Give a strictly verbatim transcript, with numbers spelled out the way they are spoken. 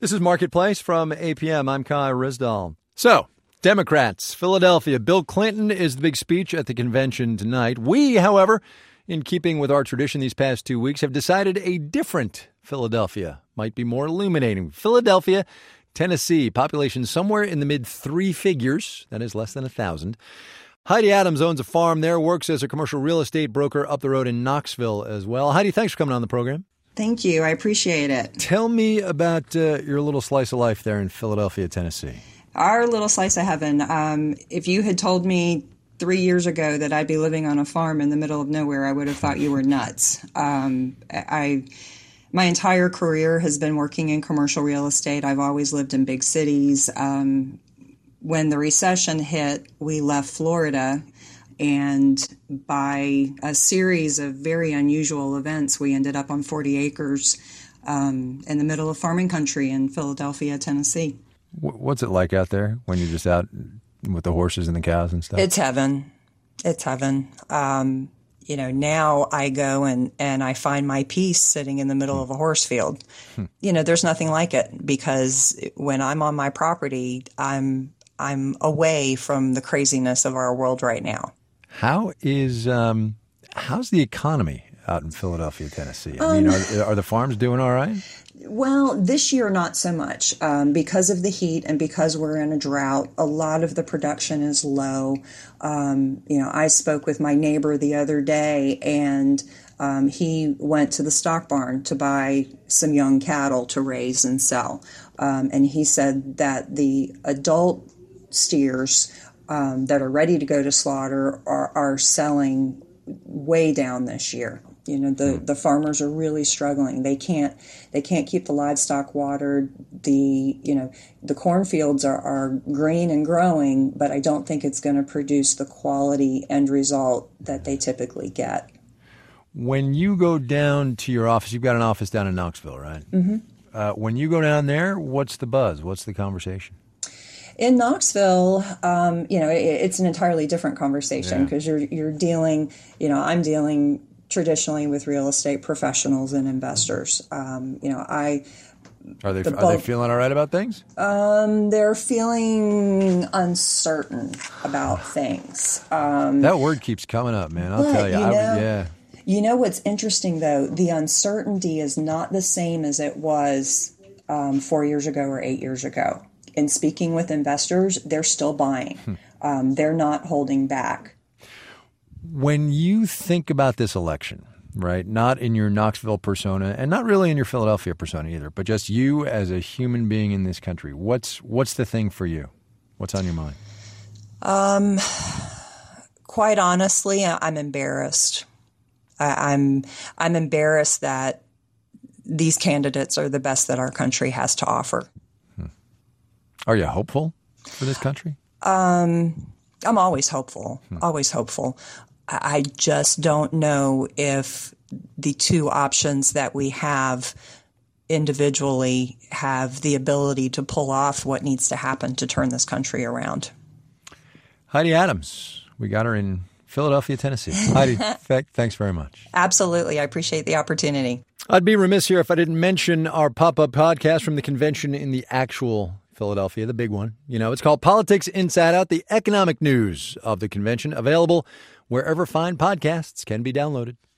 This is Marketplace from A P M. I'm Kai Risdall. So, Democrats, Philadelphia. Bill Clinton is the big speech at the convention tonight. We, however, in keeping with our tradition these past two weeks, have decided a different Philadelphia might be more illuminating. Philadelphia, Tennessee, population somewhere in the mid three figures. That is less than a thousand. Heidi Adams owns a farm there, works as a commercial real estate broker up the road in Knoxville as well. Heidi, thanks for coming on the program. Thank you. I appreciate it. Tell me about uh, your little slice of life there in Philadelphia, Tennessee. Our little slice of heaven. Um, if you had told me three years ago that I'd be living on a farm in the middle of nowhere, I would have thought you were nuts. Um, I, my entire career has been working in commercial real estate. I've always lived in big cities. Um, when the recession hit, we left Florida, and by a series of very unusual events, we ended up on forty acres um, in the middle of farming country in Philadelphia, Tennessee. What's it like out there when you're just out with the horses and the cows and stuff? It's heaven. It's heaven. Um, you know, now I go and, and I find my peace sitting in the middle hmm. of a horse field. Hmm. You know, there's nothing like it, because when I'm on my property, I'm I'm away from the craziness of our world right now. How is um, how's the economy out in Philadelphia, Tennessee? I mean, um, are, are the farms doing all right? Well, this year, not so much. Um, because of the heat and because we're in a drought, a lot of the production is low. Um, you know, I spoke with my neighbor the other day, and um, he went to the stock barn to buy some young cattle to raise and sell. Um, and he said that the adult steers um, that are ready to go to slaughter are, are selling way down this year. You know, the, the farmers are really struggling. They can't they can't keep the livestock watered. The you know the cornfields are, are green and growing, but I don't think it's going to produce the quality end result that they typically get. When you go down to your office, you've got an office down in Knoxville, right? Mm-hmm. Uh, when you go down there, what's the buzz? What's the conversation? In Knoxville, um, you know, it, it's an entirely different conversation, because yeah. you're you're dealing, you know, I'm dealing traditionally with real estate professionals and investors. Um, you know, I are they the are bulk, they feeling all right about things? Um, they're feeling uncertain about things. Um, that word keeps coming up, man. I'll but, tell you. you I, know, yeah. You know what's interesting, though? The uncertainty is not the same as it was um, four years ago or eight years ago. In speaking with investors, they're still buying. Hmm. Um, they're not holding back. When you think about this election, right, not in your Knoxville persona and not really in your Philadelphia persona either, but just you as a human being in this country, what's what's the thing for you? What's on your mind? Um, quite honestly, I'm embarrassed. I, I'm I'm embarrassed that these candidates are the best that our country has to offer. Hmm. Are you hopeful for this country? Um, I'm always hopeful, hmm. always hopeful. I just don't know if the two options that we have individually have the ability to pull off what needs to happen to turn this country around. Heidi Adams, we got her in Philadelphia, Tennessee. Heidi, th- thanks very much. Absolutely. I appreciate the opportunity. I'd be remiss here if I didn't mention our pop-up podcast from the convention in the actual Philadelphia, the big one. You know, it's called Politics Inside Out, the economic news of the convention, available wherever fine podcasts can be downloaded.